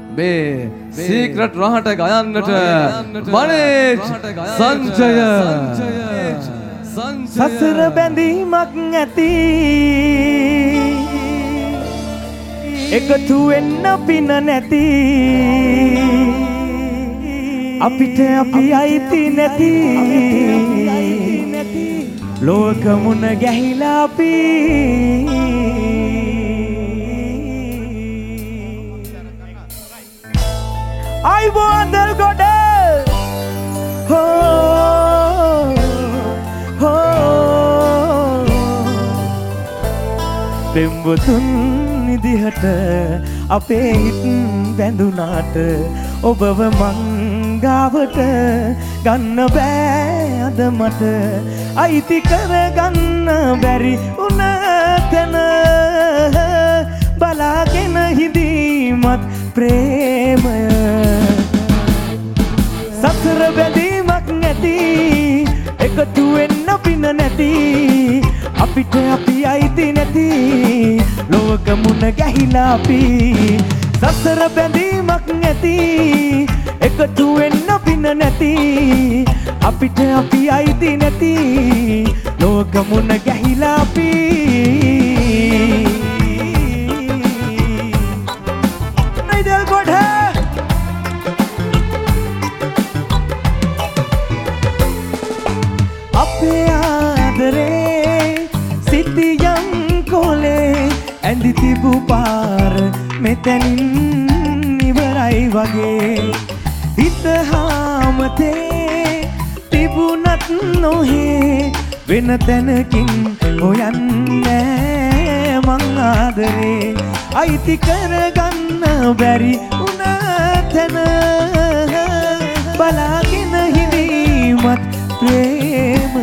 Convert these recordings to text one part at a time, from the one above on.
මේ සීක්‍රට් රහට ගයන්නට වනේ සංජය සසර බැඳීමක් ඇති එකතු වෙන්න පින නැති අපිට අපි අයිති නැති ලෝක මුණ ගැහිලා අපි I wonder God පෙම්වතුන් නිදිහට අපේ හිත් බැඳුනාට ඔබව මංගාවට ගන්න බෑ අද මට අයිති කරගන්න බැරි උන තැන බලාගෙන හිඳීමත් ප්‍රේමය සසර බැඳීමක් නැති එකතු වෙන්න පින නැති අපිට අපි අයිති නැති ලෝක මුණ ගැහිලා අපි සසර බැඳීමක් නැති එකතු වෙන්න පින නැති අපිට අපි අයිති නැති ලෝක මුණ ගැහිලා අපි නයිදල් ගොඩ අපේ ආදරේ සිටියම් කොලේ ඇඳි තිබු පාර මෙතනින් ඉවරයි වගේ හිත හාමතේ තිබුණත් නොහේ වෙන තැනකින් හොයන්නේ මං ආදරේ අයිති කරගන්න බැරි උන තැන බලාගෙන හිඳීමත් ප්‍රේමය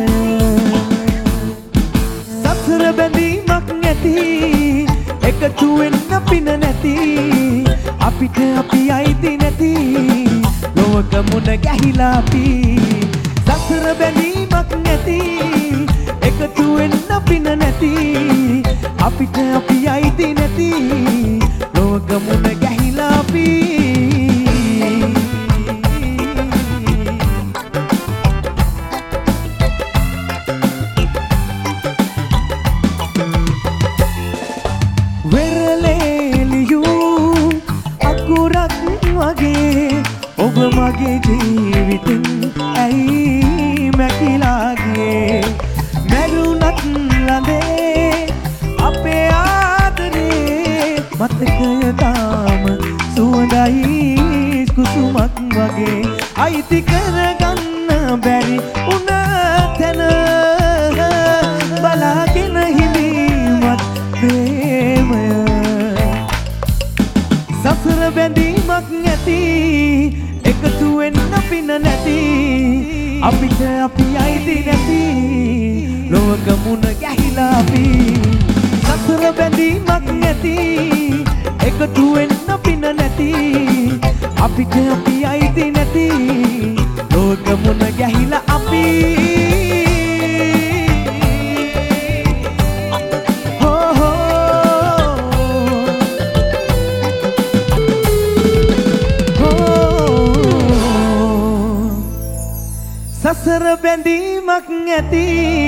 සසර බැඳීමක් නැති එකතු වෙන්න පින නැති අපිට අපි අයිති නැති ලෝක මුණ ගැහිලා අපි සසර බැඳීමක් නැති එකතු වෙන්න පින නැති අපිට අපි අයිති නැති ලෝක මුණ ගැහිලා අපි ඔබ මගේ ජීවිතින් ඇයි මැකිලාගේ මැරුණත් ලඳේ අපේ ආදරේ මතකය තාම සුවඳයි කුසුමක් වගේ අයිති කරගන්න බැරි උන තැන බලාගෙන හිඳීමත් ප්‍රේමය සසර බැඳීමක් නැති එකතු වෙන්න පින නැති අපිට අපි අයිති නැති ලෝක මුණ ගැහිලා අපි සසර බැඳීමක් නැති එකතු වෙන්න පින නැති අපිට අපි අයිති නැති ලෝක මුණ ගැහිලා අපි සසර බැඳීමක් නැති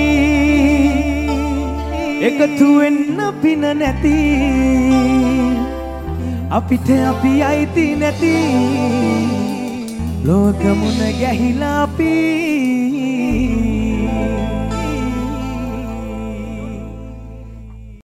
එකතු වෙන්න පින නැති අපිට අපි අයිති නැති ලෝක මුණ ගැහිලා අපි